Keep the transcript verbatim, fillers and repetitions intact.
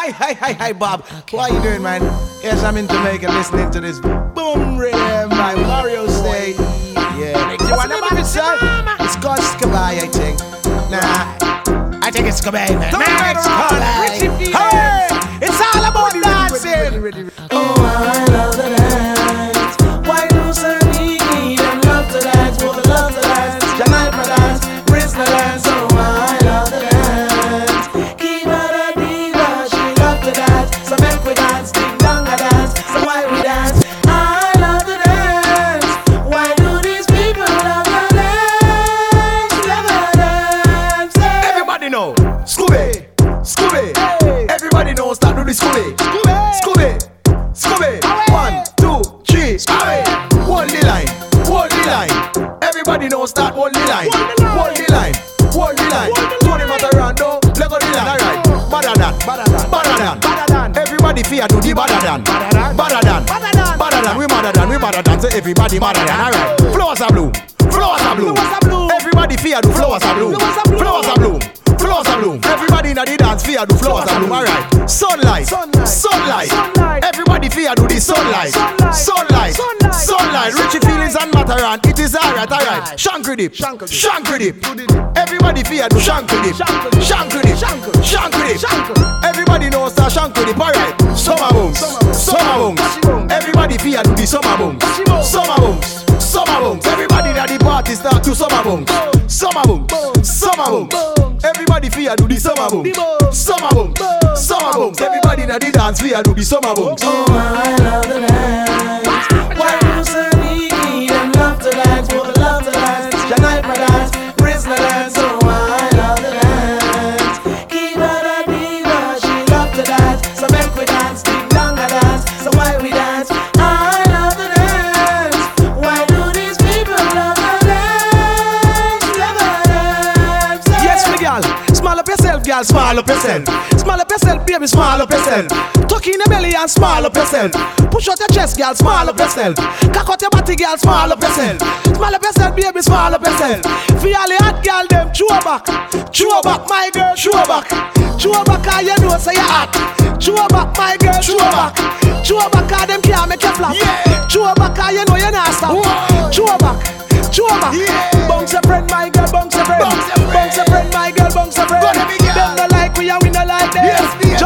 Hi, hi, hi, hi, Bob. Okay. What are you doing, man? Yes, I'm in Jamaica listening to this boom rhythm by Mario State. Yeah. You want to name it, son? It's called Skabay, I think. Nah, I think it's Skabay, man. Nah, it's called Hey, it's all about dancing. Oh, I love the dance. Why do Sunny need them love to dance? For the love to dance, Jamaica dance, Brisbane dance. Oh, I love the dance. Keep her a diva, she love to dance. So make we dance, ding dong a dance. So why we dance? I love the dance. Why do these people love the dance? Love the dance. Yeah. Everybody know Scooby, Scooby. Hey. Everybody knows that do the Scooby, Scooby, Scooby, Scooby. One, two, three, Scooby. Hold the line, hold the line. Everybody knows that hold the line, hold the line, hold the line. Tony Matarando, let go the line. Alright, better than, better than, better than. Everybody fear do the better than, better than, better than. We better than, we better than. So everybody better than. Alright, flowers are blue, flowers are blue. Everybody fear do flowers are blue, flowers are blue. Flowers are bloom. Everybody in the dance fear do flowers are bloom. Alright. Sunlight, sunlight, sunlight. Everybody fear do the sunlight, sunlight, sunlight. Richie feelings and Mataran. It is alright, alright. Shankry dip, shankry dip. Everybody fear do shankry dip, shankry dip, shankry dip. Everybody knows that shankry dip. Alright. Summer booms, summer booms. Everybody fear do the summer booms, summer booms, summer booms. Everybody at the party start to summer booms, summer booms, summer booms. Everybody fear do the summer boom, summer boom, summer boom. Everybody in the dance fear do the summer boom. Oh, I love the dance. Why do Sunny need them love to dance? For the love to dance, Jamaica dance, Brisbane dance. Oh, I love the dance. Keep her a diva, she love to dance. So make we dance, ding dong a dance. So why we dance? I love the dance. Why do these people love the dance? Love the dance. Yes, me girl. Small up yourself, girl, small up yourself. Small up yourself, baby, small up yourself. Tuck in the belly and small up yourself. Push out your chest, girl, small up yourself. Cock out your body, girl, small up yourself. Small up yourself, baby, small up yourself. For all the hot girl, them chew back, chew back, my girl, chew back, chew back, cause you know say you hot. Chew back, my girl, chew back, chew back, cause them can't make you flop. Chew back, cause you know you're not stop. Chew back. Chuba, yeah. Bounce a friend, my girl, bounce a friend. Bounce a friend, my girl, bounce a friend. Them no like we, and we no like them. Yes,